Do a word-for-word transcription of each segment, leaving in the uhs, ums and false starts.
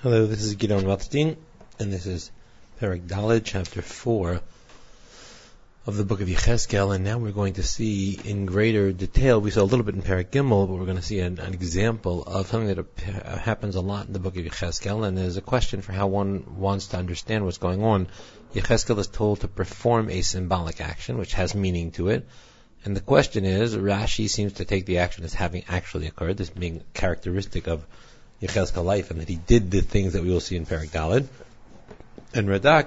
Hello, this is Gidon Rothstein, and this is Perek Daled, chapter four of the book of Yechezkel, and now we're going to see in greater detail. We saw a little bit in Perek Gimel, but we're going to see an, an example of something that uh, happens a lot in the book of Yechezkel, and there's a question for how one wants to understand what's going on. Yechezkel is told to perform a symbolic action, which has meaning to it, and the question is, Rashi seems to take the action as having actually occurred, this being characteristic of Yechezkel life, and that he did the things that we will see in Perek Daled. And Radak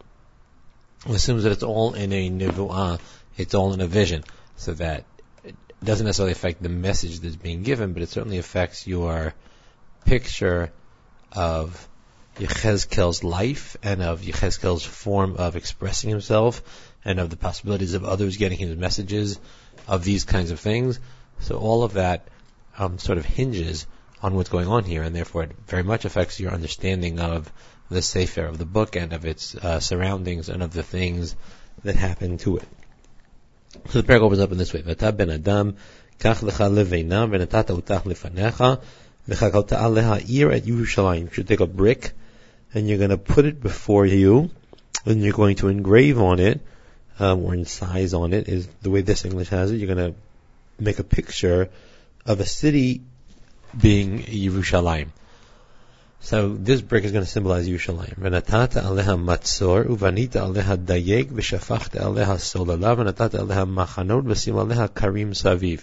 assumes that it's all in a nivu'ah, it's all in a vision, so that it doesn't necessarily affect the message that's being given, but it certainly affects your picture of Yechezkel's life and of Yechezkel's form of expressing himself and of the possibilities of others getting his messages, of these kinds of things. So all of that um, sort of hinges on what's going on here, and therefore it very much affects your understanding of the Sefer, of the book, and of its uh, surroundings, and of the things that happen to it. So the paragraph opens up in this way: V'ata ben adam, kach lecha leveina, v'natata utach lefanecha, v'chakalta aleha ir et Yerushalayim. You should take a brick, and you're going to put it before you, and you're going to engrave on it, um, or incise on it, is the way this English has it. You're going to make a picture of a city being Yerushalayim. So this brick is going to symbolize Yerushalayim. V'natata aleha matzor, uvanita aleha dayeg, v'shafachta aleha solala, v'natata aleha machanot, v'sim aleha karim saviv.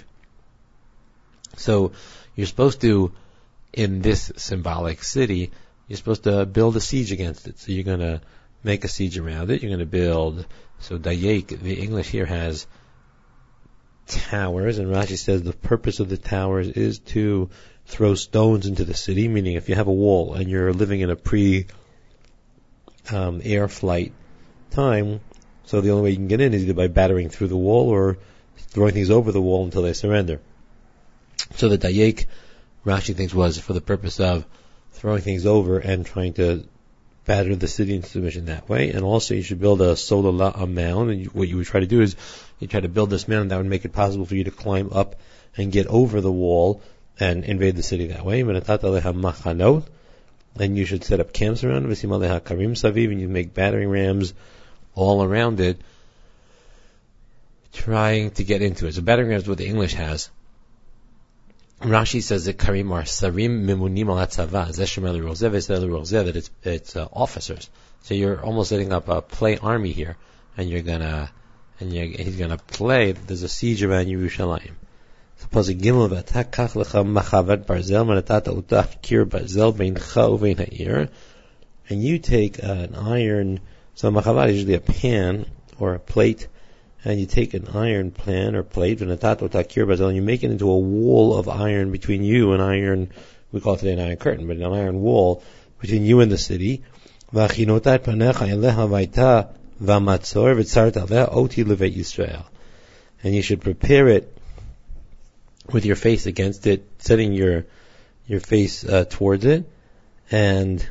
So you're supposed to, in this symbolic city, you're supposed to build a siege against it. So you're going to make a siege around it. You're going to build, so dayeg, the English here has towers, and Rashi says the purpose of the towers is to throw stones into the city, meaning if you have a wall and you're living in a pre um, air flight time, so the only way you can get in is either by battering through the wall or throwing things over the wall until they surrender. So the dayek, Rashi thinks, was for the purpose of throwing things over and trying to batter the city into submission that way. And also you should build a solala, a mound, and you, what you would try to do is you try to build this mound that would make it possible for you to climb up and get over the wall and invade the city that way. And you should set up camps around it, and you make battering rams all around it, trying to get into it. So battering rams is what the English has. Rashi says that karim are sarim mimunim al hatzava, that it's, it's uh, officers. So you're almost setting up a play army here, and you're gonna, and you're, he's gonna play, there's a siege around Yerushalayim. Suppose a gimel v'atak kach lecha machavat barzel v'natata utach kir barzel beincha uvein ha'ir, and you take uh, an iron, so machavat is usually a pan or a plate, and you take an iron pan or plate v'natata utach kir barzel, and you make it into a wall of iron between you and iron, we call it today an iron curtain, but an iron wall between you and the city. V'achinotat panecha eleha v'aita v'amatzor v'tzart aleha oti leveit Yisrael, and you should prepare it with your face against it, setting your your face uh, towards it, and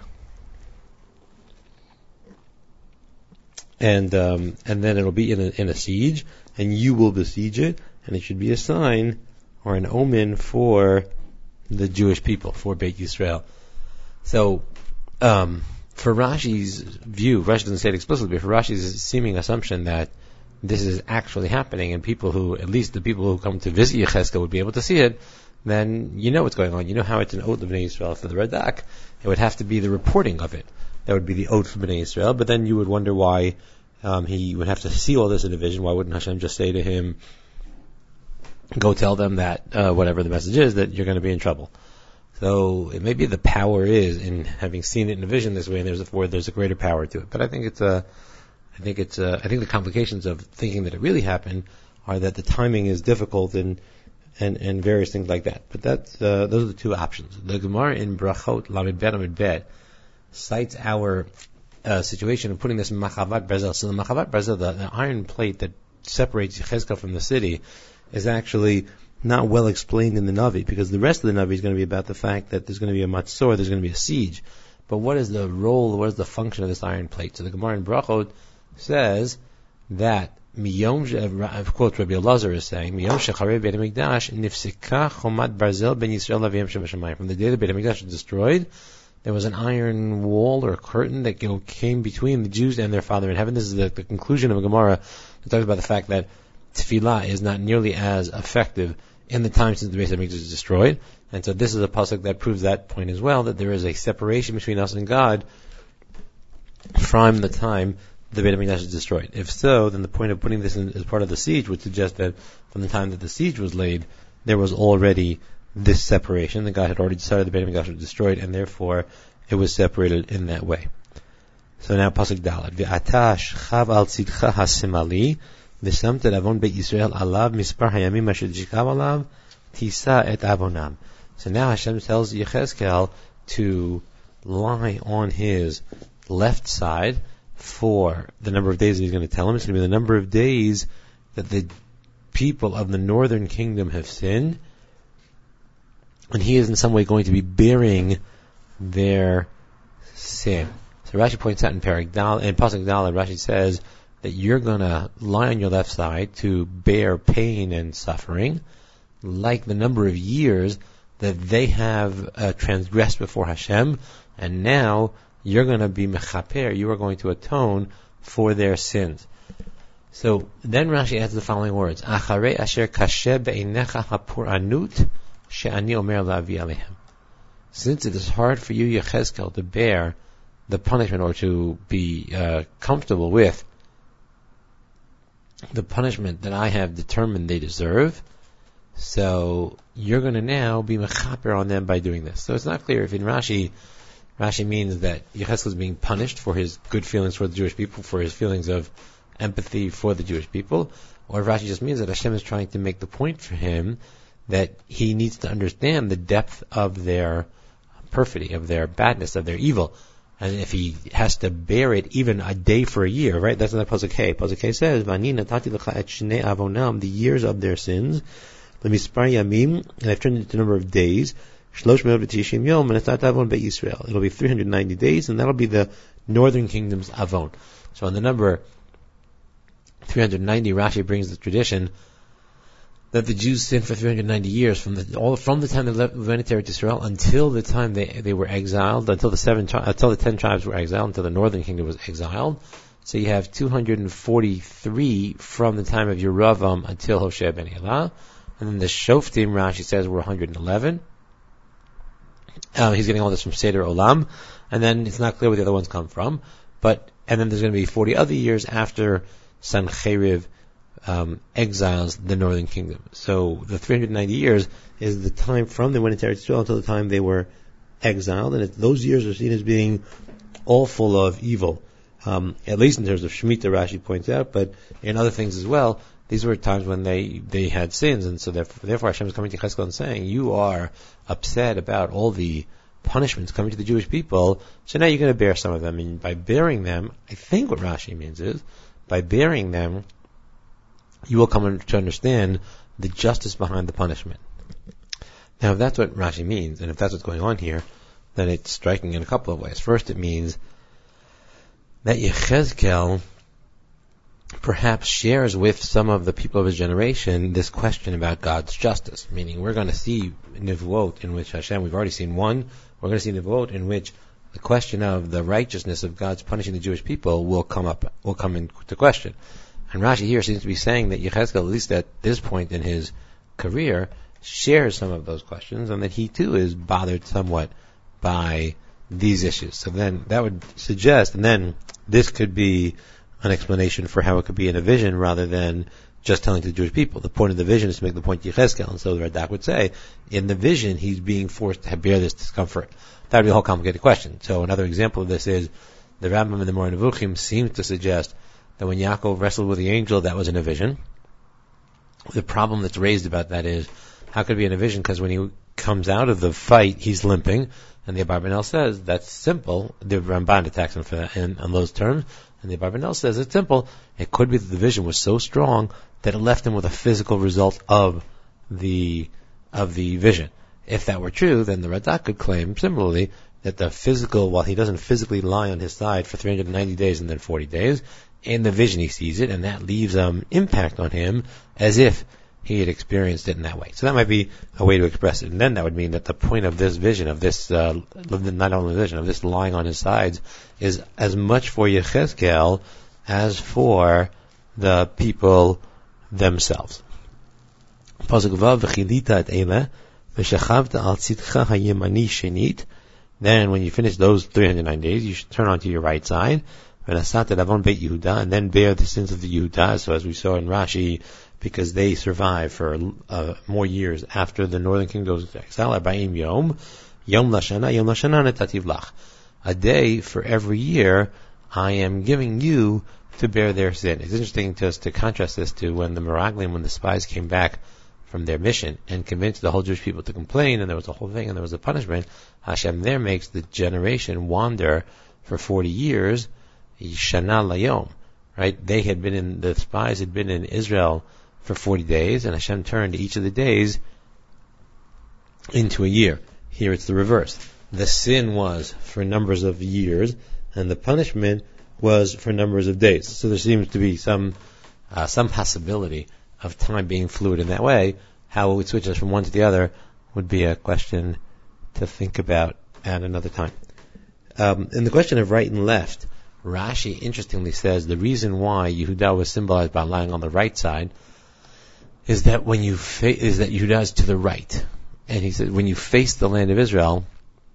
and um, and then it'll be in a, in a siege, and you will besiege it, and it should be a sign or an omen for the Jewish people, for Beit Yisrael. So, um, for Rashi's view, Rashi doesn't say it explicitly, but for Rashi's seeming assumption that this is actually happening, and people who, at least the people who come to visit Yechezkel would be able to see it, then you know what's going on. You know how it's an oath of Bnei Yisrael. For the Radak, it would have to be the reporting of it. That would be the oath for Bnei Yisrael, but then you would wonder why um, he would have to see all this in a vision. Why wouldn't Hashem just say to him, go tell them that, uh, whatever the message is, that you're going to be in trouble. So it maybe the power is in having seen it in a vision this way, and there's a, where there's a greater power to it. But I think it's a I think it's. Uh, I think the complications of thinking that it really happened are that the timing is difficult and and, and various things like that. But that's uh, those are the two options. The Gemara in Brachot Lamed Bet Lamed Bet cites our uh, situation of putting this machavat barzel. So the machavat barzel, the, the iron plate that separates Yechezkel from the city, is actually not well explained in the Navi, because the rest of the Navi is going to be about the fact that there's going to be a matzor, there's going to be a siege. But what is the role? What is the function of this iron plate? So the Gemara in Brachot says that miyom, quote Rabbi Elazar is saying, miyom shecharei Beit HaMikdash nifsika chomat barzel ben Yisrael aviyam shebashamayim. From the day the Beit HaMikdash was destroyed, there was an iron wall or curtain that you know, came between the Jews and their Father in heaven. This is the, the conclusion of a Gemara that talks about the fact that tefillah is not nearly as effective in the time since the Beis Hamikdash is destroyed. And so this is a pasuk that proves that point as well, that there is a separation between us and God from the time the Beit HaMikdash is destroyed. If so, then the point of putting this in as part of the siege would suggest that from the time that the siege was laid, there was already this separation. That God had already decided the Beit HaMikdash was destroyed, and therefore it was separated in that way. So now pasuk Daled. V'ata shchav al tzidcha hasimali v'samta avon Beit Yisrael alav mispar hayamim asher tishkav alav tisa et avonam. So now Hashem tells Yechezkel to lie on his left side for the number of days that he's going to tell him. It's going to be the number of days that the people of the northern kingdom have sinned, and he is in some way going to be bearing their sin. So Rashi points out in Perek Dal, in Pasuk Daled, Rashi says that you're going to lie on your left side to bear pain and suffering, like the number of years that they have uh, transgressed before Hashem, and now you're going to be mechaper, you are going to atone for their sins. So then Rashi adds the following words: Acharei asher kashe be'einecha hapuranut she'ani omer la'avi alehem. Since it is hard for you, Yechezkel, to bear the punishment or to be uh, comfortable with the punishment that I have determined they deserve, so you're going to now be mechaper on them by doing this. So it's not clear if in Rashi, Rashi means that Yechezkel is being punished for his good feelings for the Jewish people, for his feelings of empathy for the Jewish people, or if Rashi just means that Hashem is trying to make the point for him that he needs to understand the depth of their perfidy, of their badness, of their evil. And if he has to bear it even a day for a year, right? That's another Pasuk K. Pasuk K says, Vani natati lecha et shnei avonam, the years of their sins, lemispar yamim, and I've turned it into the number of days, shlosh me'od v'tishim yom, and etat avon Beit Yisrael. It'll be three hundred ninety days, and that'll be the northern kingdom's avon. So on the number three hundred ninety, Rashi brings the tradition that the Jews sinned for three hundred ninety years, from the all from the time they left went to Israel until the time they they were exiled, until the seven until the ten tribes were exiled, until the northern kingdom was exiled. So you have two hundred forty-three from the time of Yeravam until Hoshea ben Elah, and then the Shoftim, Rashi says, were one hundred eleven. Um, he's getting all this from Seder Olam, and then it's not clear where the other ones come from. But and then there's going to be forty other years after Sancheriv um, exiles the northern kingdom. So the three hundred ninety years is the time from they went into Israel until the time they were exiled, and it, those years are seen as being all full of evil, um, at least in terms of Shemitah, Rashi points out, but in other things as well. These were times when they, they had sins, and so therefore, therefore Hashem is coming to Yechezkel and saying, you are upset about all the punishments coming to the Jewish people, so now you're going to bear some of them, and by bearing them, I think what Rashi means is, by bearing them, you will come to understand the justice behind the punishment. Now, if that's what Rashi means, and if that's what's going on here, then it's striking in a couple of ways. First, it means that Yechezkel perhaps shares with some of the people of his generation this question about God's justice. Meaning, we're going to see Nevuot in which Hashem, we've already seen one, we're going to see Nevuot in which the question of the righteousness of God's punishing the Jewish people will come up, will come into question. And Rashi here seems to be saying that Yechezkel, at least at this point in his career, shares some of those questions, and that he too is bothered somewhat by these issues. So then that would suggest, and then this could be an explanation for how it could be in a vision rather than just telling to the Jewish people. The point of the vision is to make the point to Yechezkel, and so the Radak would say, in the vision, he's being forced to bear this discomfort. That would be a whole complicated question. So another example of this is, the Rambam in the Moreh Nevuchim seems to suggest that when Yaakov wrestled with the angel, that was in a vision. The problem that's raised about that is, how could it be in a vision? Because when he comes out of the fight, he's limping, and the Abarbanel says, that's simple. The Ramban attacks him for that, in, on those terms, and the Abarbanel says, it's simple. It could be that the vision was so strong that it left him with a physical result of the, of the vision. If that were true, then the Radak could claim, similarly, that the physical, while he doesn't physically lie on his side for three hundred ninety days and then forty days, in the vision he sees it, and that leaves an um, impact on him, as if he had experienced it in that way. So that might be a way to express it. And then that would mean that the point of this vision, of this, uh, not only vision, of this lying on his sides, is as much for Yechezkel as for the people themselves. Pasuk Vav, v'chilita et eile, v'shechavta al tzidcha hayemani shenit. Then when you finish those three hundred nine days, you should turn onto your right side, v'nasat et avon beit Yehuda, and then bear the sins of the Yehuda. So as we saw in Rashi, because they survived for uh, more years after the northern kingdom goes into exile, arba'im yom, yom lashana, yom lashana netativ lach. A day for every year, I am giving you to bear their sin. It's interesting to us to contrast this to when the Meraglim, when the spies came back from their mission and convinced the whole Jewish people to complain, and there was a whole thing, and there was a punishment. Hashem there makes the generation wander for forty years, shana layom, right? They had been in, the spies had been in Israel for forty days, and Hashem turned each of the days into a year. Here it's the reverse. The sin was for numbers of years, and the punishment was for numbers of days. So there seems to be some uh, some possibility of time being fluid in that way. How it would switch us from one to the other would be a question to think about at another time. Um, in the question of right and left, Rashi interestingly says the reason why Yehuda was symbolized by lying on the right side is that when you fa- is that Yehuda is to the right, and he said when you face the land of Israel,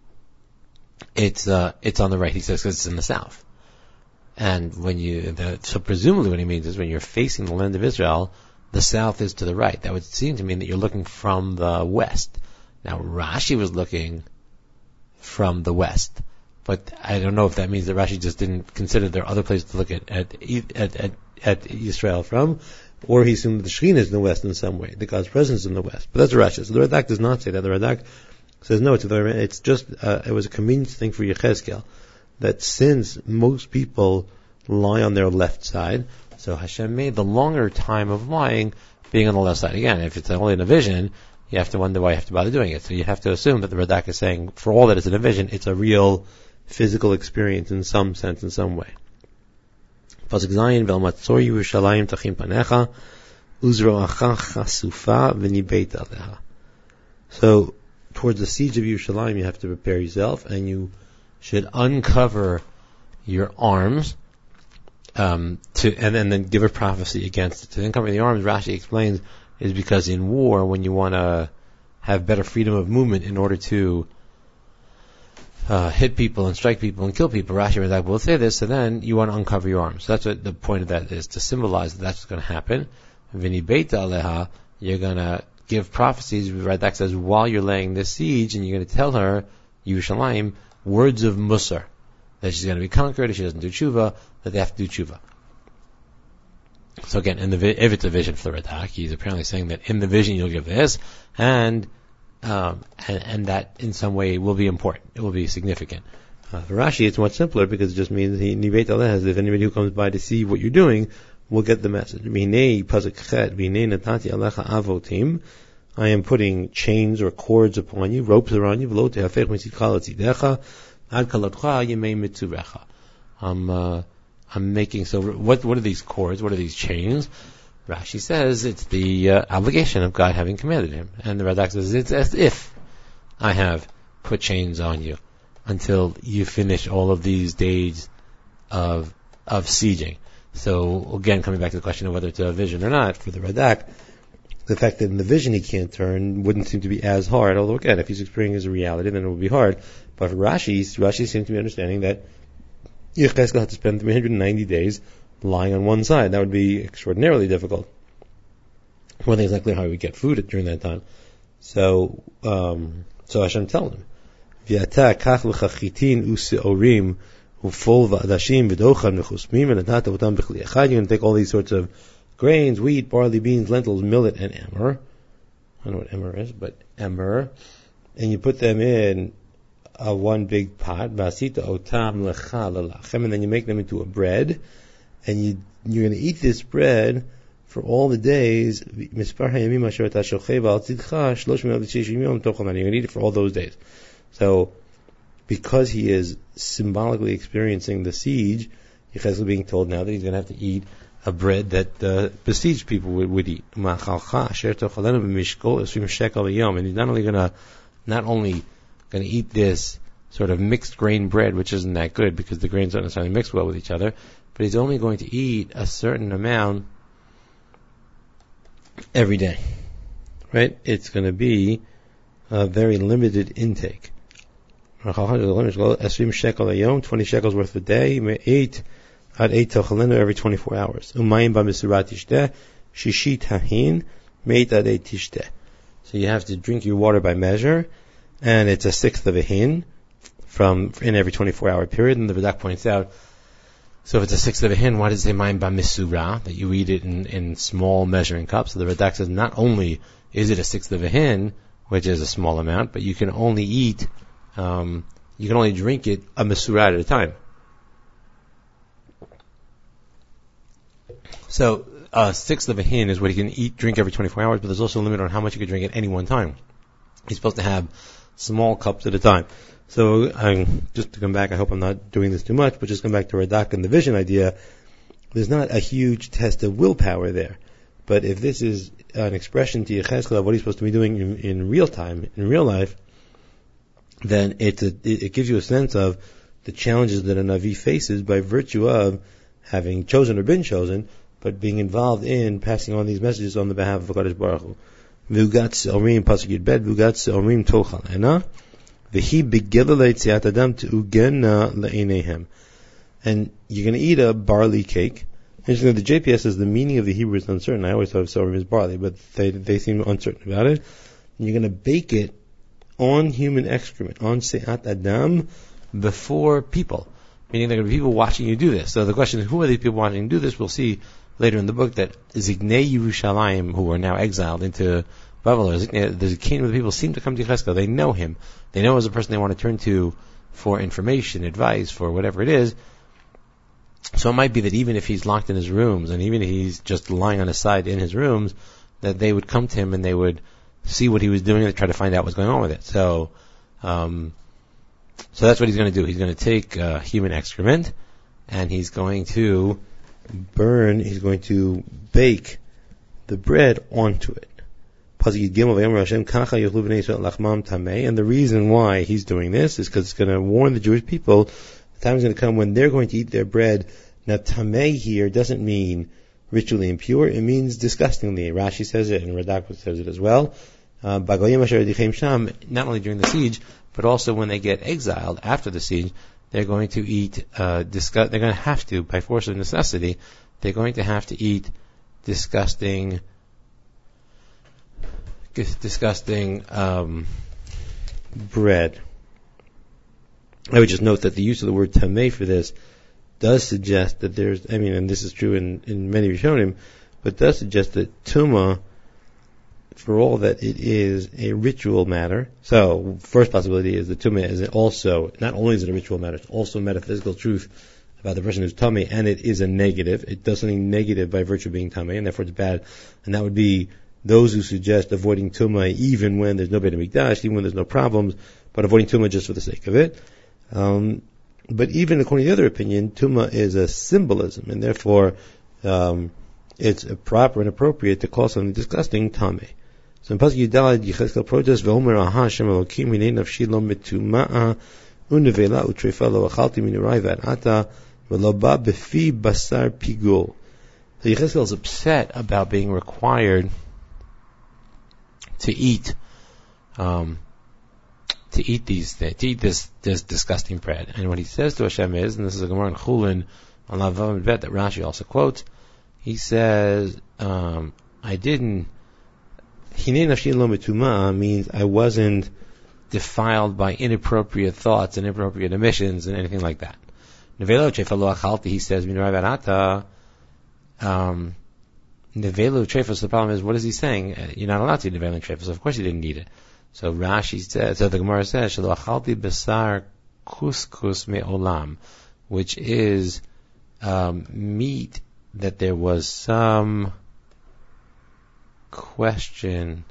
it's uh, it's on the right. He says because it's in the south, and when you the, so presumably what he means is when you're facing the land of Israel, the south is to the right. That would seem to mean that you're looking from the west. Now Rashi was looking from the west, but I don't know if that means that Rashi just didn't consider there are other places to look at at at at, at Israel from, or he assumed that the Shekhinah is in the west in some way, that God's presence is in the west. But that's Rashi. So the Radak does not say that. The Radak says no. It's, it's just uh, it was a convenience thing for Yechezkel that since most people lie on their left side, so Hashem made the longer time of lying being on the left side. Again, if it's only in a vision, you have to wonder why you have to bother doing it. So you have to assume that the Radak is saying, for all that it's in a vision, it's a real physical experience in some sense, in some way. Pasuk Zayin, V'el Yerushalayim tachim panecha, uzroacha chasufa v'nibeit aleha. So, towards the siege of Yerushalayim, you have to prepare yourself, and you should uncover your arms, um, to, and, and then give a prophecy against it. To uncover the arms, Rashi explains, is because in war, when you want to have better freedom of movement in order to uh, hit people and strike people and kill people, Rashi Radak will say this, so then you want to uncover your arms. So that's what the point of that is, to symbolize that that's what's going to happen. Vini beita aleha, you're going to give prophecies, Radak says, while you're laying this siege, and you're going to tell her, Yerushalayim, words of Musar, that she's going to be conquered if she doesn't do tshuva, that they have to do tshuva. So again, in the vi- if it's a vision for the Radak, he's apparently saying that in the vision you'll give this, and um, and, and that in some way will be important. It will be significant. Uh, for Rashi, it's much simpler because it just means he nibeit aleh, if anybody who comes by to see what you're doing will get the message. Minei pasuk chet, minei natati alecha avotim. I am putting chains or cords upon you, ropes around you. V'lo tehafech mitzidcha l'tzidecha, ad kalatcha yemei mitzurecha. I'm uh, I'm making, so what what are these cords? What are these chains? Rashi says it's the uh, obligation of God having commanded him. And the Radak says it's as if I have put chains on you until you finish all of these days of of sieging. So again, coming back to the question of whether it's a vision or not, for the Radak, the fact that in the vision he can't turn wouldn't seem to be as hard, although again, if he's experiencing as a reality, then it would be hard. But for Rashi, Rashi seems to be understanding that Yechezkel had to spend three hundred ninety days lying on one side. That would be extraordinarily difficult. One thing is not clear how he would get food during that time. So, um, so Hashem tells him, "V'yata kach l'chachitin u'seorim u'fol v'adashim v'dochan v'chusmim v'natata v'tam b'chli echad." You're going to take all these sorts of grains, wheat, barley, beans, lentils, millet, and emmer. I don't know what emmer is, but emmer, and you put them in Uh, one big pot, vasita otam lecha lelachem, and then you make them into a bread, and you, you're going to eat this bread for all the days. You're going to eat it for all those days. So, because he is symbolically experiencing the siege, Yechezkel being told now that he's going to have to eat a bread that uh, besieged people would, would eat. And he's not only gonna not only gonna eat this sort of mixed grain bread, which isn't that good because the grains don't necessarily mix well with each other, but he's only going to eat a certain amount every day. Right? It's going to be a very limited intake. twenty shekels worth a day, eight at eight tochalenu every twenty-four hours. Umayim b'misurat tishteh, shishit hahin, meit ad eight tishteh. So you have to drink your water by measure, and it's a sixth of a hin from in every twenty-four hour period. And the Radak points out, so if it's a sixth of a hin, why does it say mayim b'misura, that you eat it in, in small measuring cups? So the Radak says not only is it a sixth of a hin, which is a small amount, but you can only eat, um, you can only drink it a misura at a time. So a sixth of a hin is what he can eat, drink every twenty-four hours, but there's also a limit on how much you can drink at any one time. He's supposed to have small cups at a time. So um, just to come back, I hope I'm not doing this too much, but just come back to Radak and the vision idea. There's not a huge test of willpower there. But if this is an expression to Yechezkel of what he's supposed to be doing in, in real time, in real life, then it's a, it, it gives you a sense of the challenges that a Navi faces by virtue of having chosen or been chosen, but being involved in passing on these messages on the behalf of HaKadosh Baruch Hu. V'ugatz omrim pasuk yud bet, v'ugatz omrim tochal ena, v'hi begilelei tziat adam te'ugena le'einehem. And you're going to eat a barley cake. Interestingly, the J P S says the meaning of the Hebrew is uncertain. I always thought of sorghum as barley, but they they seem uncertain about it. And you're going to bake it on human excrement, on Se'at Adam, before people. Meaning there are going to be people watching you do this. So the question is, who are these people watching you do this? We'll see later in the book that Zignei Yerushalayim, who are now exiled into Babylon, the king of the people seem to come to Yechezkel. They know him. They know him as a person they want to turn to for information, advice, for whatever it is. So it might be that even if he's locked in his rooms, and even if he's just lying on his side in his rooms, that they would come to him and they would see what he was doing and try to find out what's going on with it. So, um, so that's what he's going to do. He's going to take uh, human excrement, and he's going to burn, he's going to bake the bread onto it. And the reason why he's doing this is because it's going to warn the Jewish people the time is going to come when they're going to eat their bread. Now, tameh here doesnn't mean ritually impure, it means disgustingly. Rashi says it, and Radak says it as well. Uh, not only during the siege, but also when they get exiled after the siege, they're going to eat, uh, disgust, they're going to have to, by force of necessity, they're going to have to eat disgusting, disgusting, um, bread. I would just note that the use of the word tameh for this does suggest that there's, I mean, and this is true in, in many Rishonim, but does suggest that Tumah, for all that it is a ritual matter, so first possibility is that Tumah is also, not only is it a ritual matter, it's also a metaphysical truth about the person who's Tameh, and it is a negative. It does something negative by virtue of being Tameh, and therefore it's bad. And that would be those who suggest avoiding Tumah even when there's no Beit HaMikdash, even when there's no problems, but avoiding Tumah just for the sake of it. Um, but even according to the other opinion, Tumah is a symbolism, and therefore um, it's proper and appropriate to call something disgusting Tameh. So in Pasuk Yudalad, Yechezkel protest, V'omer aha Hashem Elokim minei nafshi lo metuma'a unevela utrefa lo achalti min urai v'anata v'lo ba befi basar pigul. So Yechezkel is upset about being required to eat um, to eat these things, to eat this, this disgusting bread. And what he says to Hashem is, and this is a Gemara in Chulin on Lav Bet that Rashi also quotes, he says, um, I didn't, Hinei nafshi lo metuma means I wasn't defiled by inappropriate thoughts and inappropriate emissions and anything like that. Nevelo chefalo achalti, he says, min urai v'anata, um, nevelo chefos, the problem is, what is he saying? Uh, you're not allowed to eat nevelo chefos, of course you didn't eat it. So Rashi says, so the Gemara says, Shelo achalti basar kuskus me'olam, which is um, meat that there was some question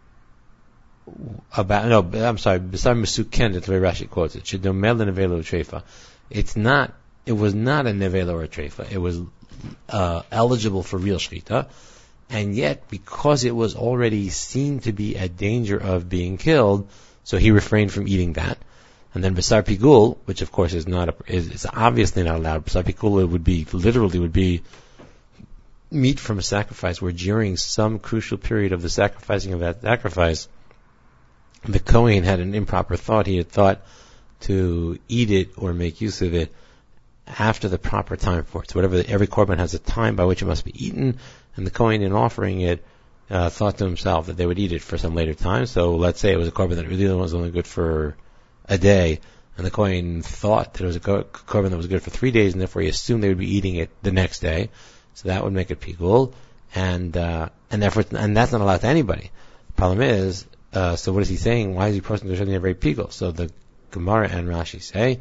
about. No, I'm sorry, basar mesuken. That's the way Rashi quotes it. Shedomel nevelo treifa. It's not. It was not a nevelo or a treifa. It was uh, eligible for real shechita, and yet because it was already seen to be at danger of being killed, so he refrained from eating that. And then Basar Pigul, which of course is not a, is, is obviously not allowed. Basar Pigul would be literally would be meat from a sacrifice, where during some crucial period of the sacrificing of that sacrifice, the Kohen had an improper thought. He had thought to eat it or make use of it after the proper time for it. So whatever, every korban has a time by which it must be eaten, and the Kohen, in offering it, uh, thought to himself that they would eat it for some later time. So let's say it was a korban that really was only good for a day, and the Kohen thought that it was a korban that was good for three days, and therefore he assumed they would be eating it the next day. So that would make it pigul, and uh, and therefore, and that's not allowed to anybody. The problem is, uh, so what is he saying? Why is he posting to Shani very pigul? So the Gemara and Rashi say,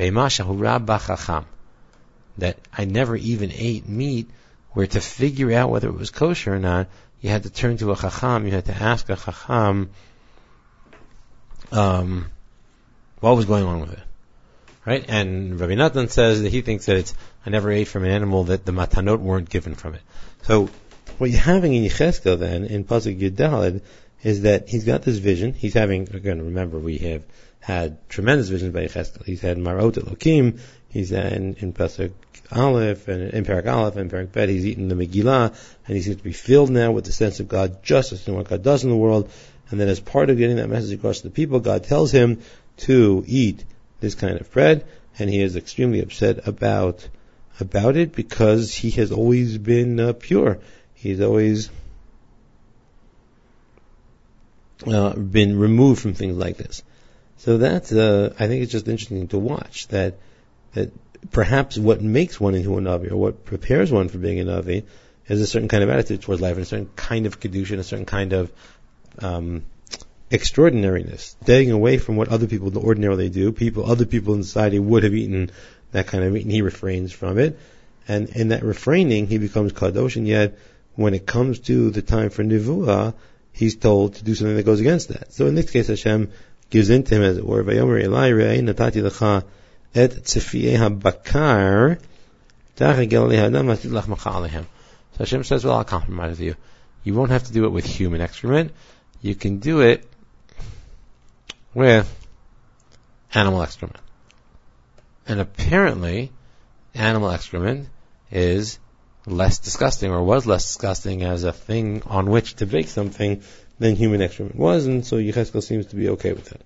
that I never even ate meat where to figure out whether it was kosher or not, you had to turn to a chacham, you had to ask a chacham, um, what was going on with it, right? And Rabbi Natan says that he thinks that it's, I never ate from an animal that the matanot weren't given from it. So, what you're having in Yechezkel then, in Pasuk Yudalid, is that he's got this vision. He's having, again, remember, we have had tremendous visions by Yechezkel. He's had Marot Elokim, he's in, in Pasuk Aleph, and in Parak Aleph, and Parak Bet, he's eaten the Megillah, and he seems to be filled now with the sense of God justice and what God does in the world. And then as part of getting that message across to the people, God tells him to eat this kind of bread, and he is extremely upset about about it because he has always been uh, pure. He's always uh, been removed from things like this. So that's, uh, I think it's just interesting to watch that that perhaps what makes one into a Navi, or what prepares one for being a Navi, is a certain kind of attitude towards life, and a certain kind of kedusha, and a certain kind of um, extraordinariness, staying away from what other people ordinarily do. People, other people in society would have eaten that kind of meat, and he refrains from it. And in that refraining, he becomes kadosh, and yet when it comes to the time for nivuah, he's told to do something that goes against that. So in this case, Hashem gives in to him, as it were, Vayomer Elai re'ei natati lecha et tzefiei habakar ta'chegel lehadam asid lach macha alehem. So Hashem says, well, I'll compromise with you. You won't have to do it with human excrement. You can do it with animal excrement. And apparently, animal excrement is less disgusting, or was less disgusting as a thing on which to bake something than human excrement was, and so Yechezkel seems to be okay with that.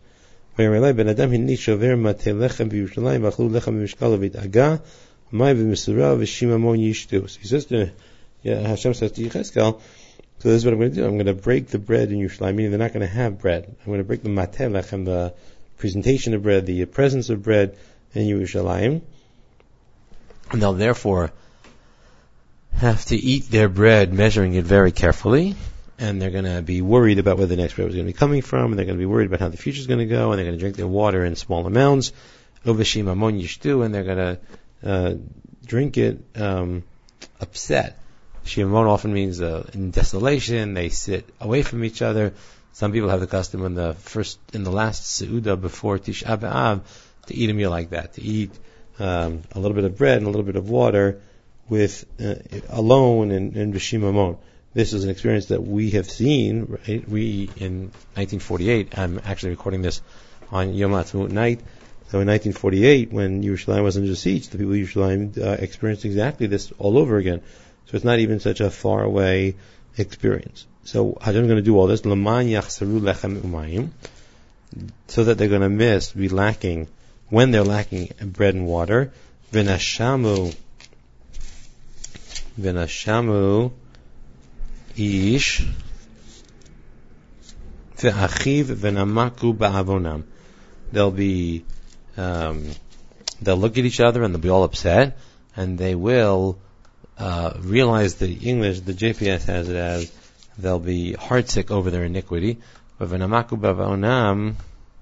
So he says to, yeah, Hashem says to Yechezkel, so this is what I'm going to do. I'm going to break the bread in Yerushalayim, meaning they're not going to have bread. I'm going to break the mateh lechem, the presentation of bread, the presence of bread in Yerushalayim. And they'll therefore have to eat their bread, measuring it very carefully. And they're going to be worried about where the next bread is going to be coming from. And they're going to be worried about how the future is going to go. And they're going to drink their water in small amounts. Oveshim amon yishtu, and they're going to uh, drink it um, upset. Shimon often means uh, in desolation. They sit away from each other. Some people have the custom in the first, in the last Seudah before Tisha B'Av to eat a meal like that, to eat um, a little bit of bread and a little bit of water with uh, alone and, and Rishim Amon. This is an experience that we have seen. Right? We in nineteen forty-eight. I'm actually recording this on Yom Ha'atzmaut night. So in nineteen forty-eight, when Yerushalayim was under siege, the people of Yerushalayim uh, experienced exactly this all over again. So it's not even such a far away experience. So Hashem is going to do all this, L'man yachsaru lechem umayim, so that they're going to miss, be lacking, when they're lacking bread and water. V'nashamu, v'nashamu ish, v'achiv v'namaku ba'avonam. They'll be, um, they'll look at each other and they'll be all upset, and they will Uh, realize the English, the J P S has it as, they'll be heartsick over their iniquity. But v'namaku b'avonam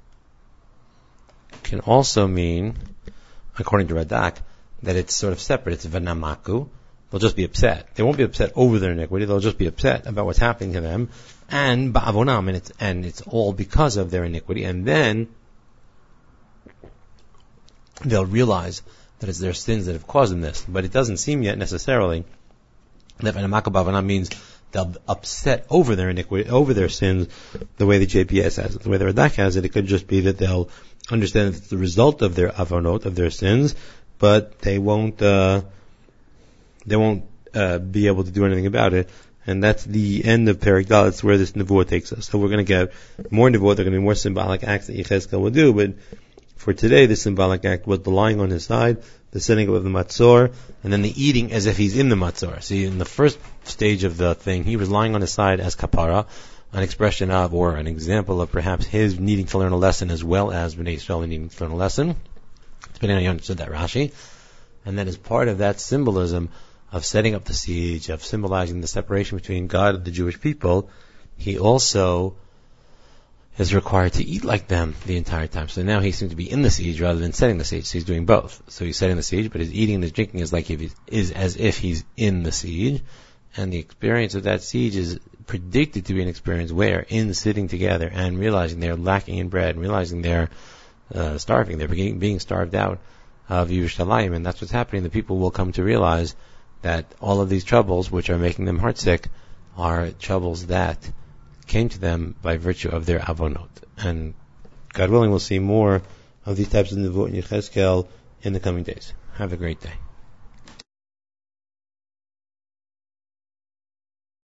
can also mean, according to Radak, that it's sort of separate. It's v'namaku. They'll just be upset. They won't be upset over their iniquity. They'll just be upset about what's happening to them. And ba'avonam, and it's, and it's all because of their iniquity. And then they'll realize that it's their sins that have caused them this. But it doesn't seem yet necessarily that V'namakal b'Avanam means they'll upset over their iniquity, over their sins, the way the J P S has it. The way the Radak has it, it could just be that they'll understand that it's the result of their avonot, of their sins, but they won't, uh, they won't, uh, be able to do anything about it. And that's the end of Perek Dalet. That's where this Nevuah takes us. So we're going to get more Nevuah. There are going to be more symbolic acts that Yechezkel will do, but for today, the symbolic act was the lying on his side, the setting up of the matzor, and then the eating as if he's in the matzor. See, in the first stage of the thing, he was lying on his side as kapara, an expression of, or an example of perhaps his needing to learn a lesson as well as Bnei Yisrael needing to learn a lesson. Depending on how you understood that Rashi. And then as part of that symbolism of setting up the siege, of symbolizing the separation between God and the Jewish people, he also is required to eat like them the entire time. So now he seems to be in the siege rather than setting the siege. So he's doing both. So he's setting the siege, but his eating and his drinking is like if he is as if he's in the siege. And the experience of that siege is predicted to be an experience where, in sitting together and realizing they're lacking in bread, and realizing they're uh, starving, they're being, being starved out of Yerushalayim, and that's what's happening. The people will come to realize that all of these troubles, which are making them heartsick, are troubles that came to them by virtue of their avonot. And God willing, we'll see more of these types of nevuot in Yechezkel in the coming days. Have a great day.